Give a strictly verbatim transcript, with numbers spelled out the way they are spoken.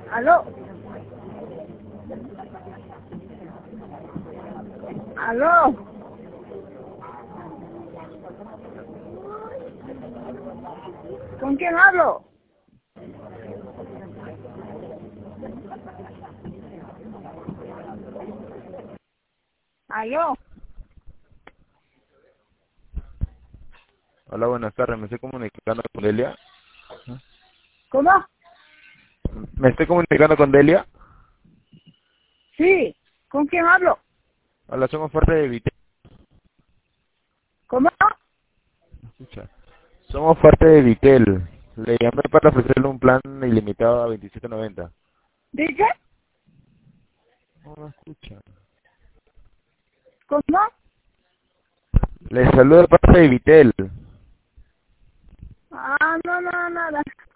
¿Aló? ¿Aló? ¿Con quién hablo? ¿Aló? Hola, buenas tardes. Me estoy comunicando con Delia. ¿Cómo? Me estoy comunicando con Delia. Sí. ¿Con quién hablo? Hola, somos parte de Vitel. ¿Cómo? Escucha. Somos parte de Vitel. Le llamé para ofrecerle un plan ilimitado a veintisiete noventa. ¿Dice? No me escucha. ¿Cómo? Le saludo de parte de Vitel. Ah, no, no, nada.